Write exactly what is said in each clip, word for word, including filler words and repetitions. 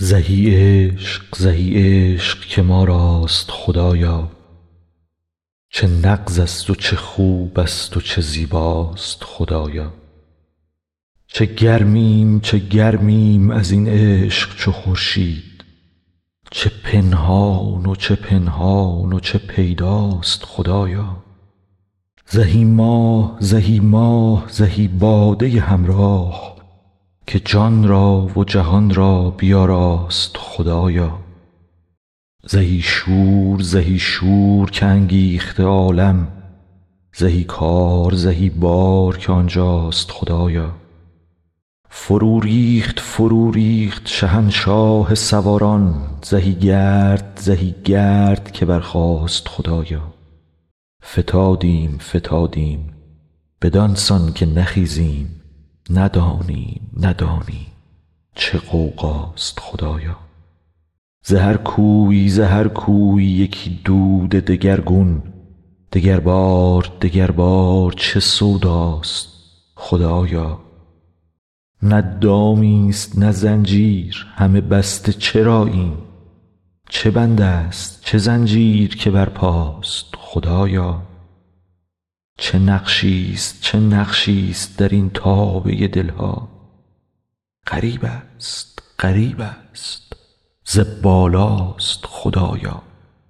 زهی عشق زهی عشق که ما راست خدایا، چه نغز است و چه خوب است و چه زیباست خدایا. چه گرمیم چه گرمیم از این عشق چو خورشید، چه پنهان و چه پنهان و چه پیداست خدایا. زهی ماه زهی ماه زهی باده همراه، که جان را و جهان را بیاراست خدایا. زهی شور زهی شور که انگیخته عالم، زهی کار زهی بار که آنجاست خدایا. فرو ریخت فرو ریخت شهنشاه سواران، زهی گرد زهی گرد که برخاست خدایا. فتادیم فتادیم بدان سان که نخیزیم، ندانیم ندانیم چه غوغاست خدایا. ز هر کوی ز هر کوی یکی دود دگرگون، دگربار دگربار چه سوداست خدایا. نه دامیست نه زنجیر همه بسته چراییم، چه بند است چه زنجیر که بر پاست خدایا. چه نقشیست چه نقشیست در این تابه دل ها، غریب است غریب است ز بالاست خدایا.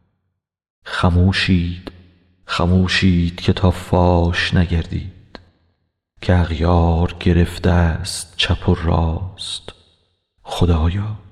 خموشید خموشید که تا فاش نگردید، که اغیار گرفته است چپ و راست خدایا.